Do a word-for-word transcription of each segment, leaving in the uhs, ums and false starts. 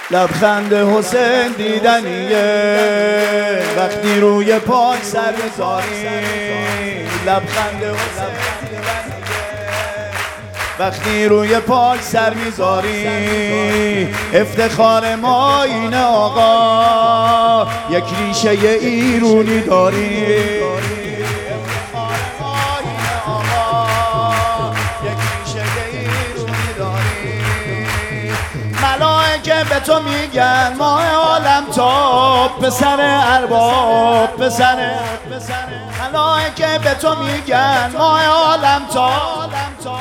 لبخند حسین دیدنیه وقتی روی پاک سر میذاری. لبخند حسین دیدنیه وقتی روی پاک سر میذاری. افتخار ما اینه آقا یک ریشه ایرونی داری. ملائکه به تو میگن ماه عالم تاب پسر ارباب پسر. ملائکه به تو میگن ماه عالم تاب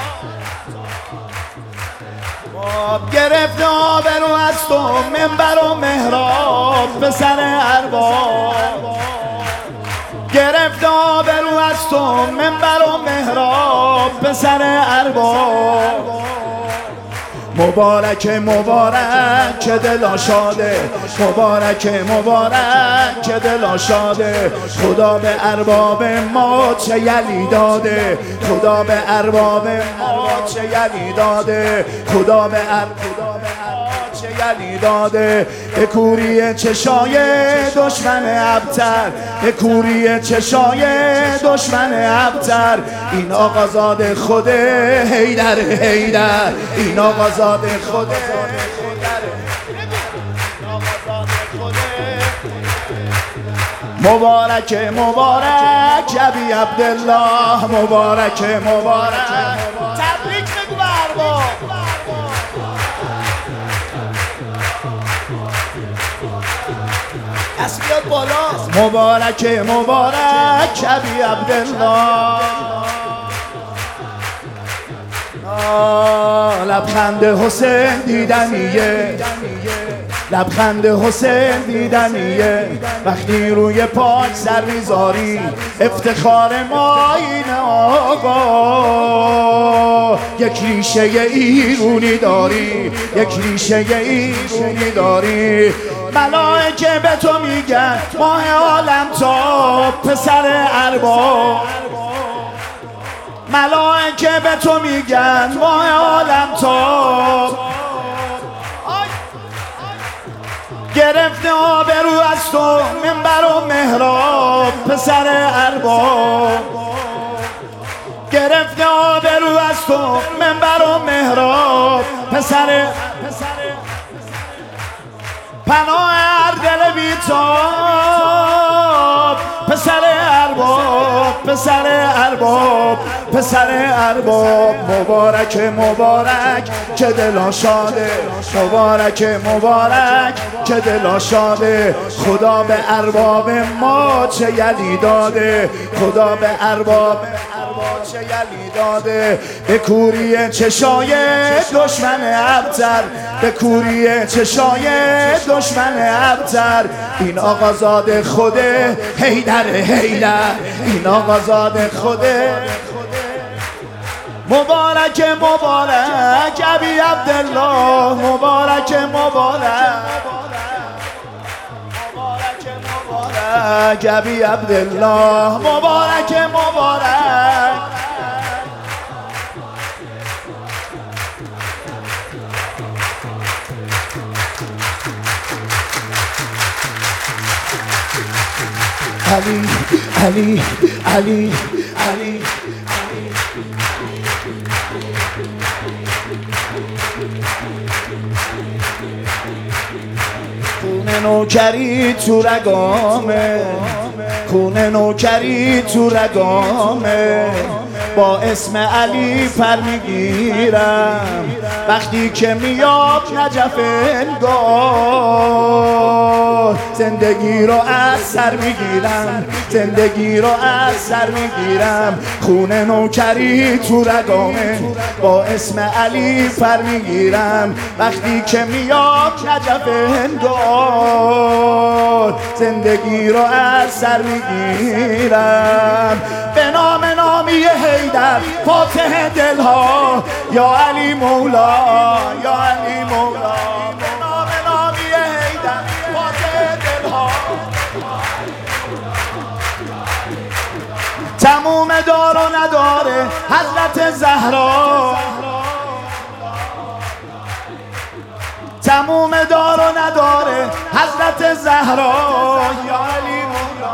گرفته آبرو از تو منبر و محراب پسر ارباب. گرفته آبرو از تو منبر و محراب پسر ارباب. مبارک مبارک که دل شاده. مبارک مبارک که دل شاده. خدا به ارباب ما چه یلی داده. خدا به ارباب ما چه یلی داده. خدا به ارباب چه یلی داده. به کوری چشای دشمن ابتر. به کوری چشای دشمن ابتر. این آقازاده خود حیدر حیدر. این آقازاده خود مبارک مبارک ابی عبدالله. مبارک مبارک تبریک بگو به ارباب. دست بیاد بالا. مبارک مبارک ابی عبدالله. لبخند حسین دیدنیه لبخند حسین دیدنیه وقتی روی پاک سر میذاری. افتخار ما اینه آقا یک ریشه ایرونی داری. یک ریشه ایرونی داری. ملائکه به تو میگن ماه عالم تاب پسر ارباب. ملائکه به تو میگن ماه عالم تاب. گرفته آبرو از تو منبر و محراب پسر ارباب. گرفته آبرو از تو منبر و محراب پسر. پناه هر دل بیتاب پسر ارباب پسر ارباب پسر ارباب. مبارک مبارک که دل شاده. مبارک مبارک که دل شاده. خدا به ارباب ما چه یلی داده. خدا به ارباب چه یلی داده. به کوری چشای دشمن ابتر. به کوری چشای دشمن ابتر. این آقازاده خوده حیدر حیدر. این آقازاده خوده. مبارک مبارک ابی عبدالله. مبارک مبارک مبارک ابی عبدالله. مبارک مبارک. علی علی علی علی خونه نوکری تو رگامه. خونه نوکری تو رگامه. با اسم علی پر میگیرم وقتی که میاد نجف انگار. زندگی رو از سر میگیرم. زندگی رو از سر میگیرم. خونه نوکری تو رگامه. با اسم علی پر میگیرم وقتی که میاد نجف انگار. زندگی رو از سر میگیرم. به نام نامی حیدر فاتح دلها. یا علی مولا یا علی مولا. به نام نامی حیدر فاتح دلها. تموم دار و نداره حضرت زهرا. تموم دار و نداره حضرت زهرا یا علی مولا.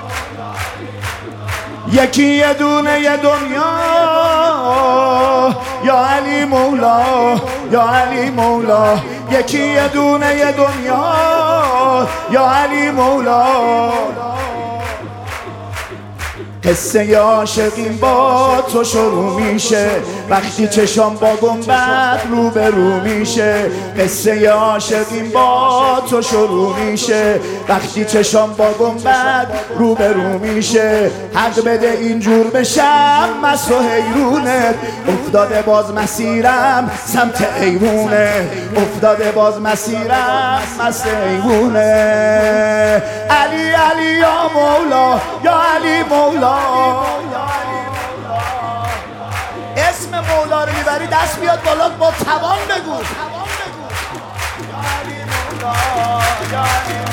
یکی یه دونه یه دنیا یا علی مولا یا علی مولا. یکی یه دونه یه دنیا یا علی مولا. قصه عاشقیم با تو شروع میشه وقتی چشام با گنبد رو به رو میشه. قصه عاشقیم با تو شروع میشه وقتی چشام با گنبد رو به رو میشه. حق بده اینجور بشم مست و حیرونت افتاده باز مسیرم سمت ایوونه. افتاده باز مسیرم مست ایوونه. علی علی یا مولا یا علی مولا. اسم مولا رو میبری دست بیاد بالا با توان بگو. یا علی مولا یا علی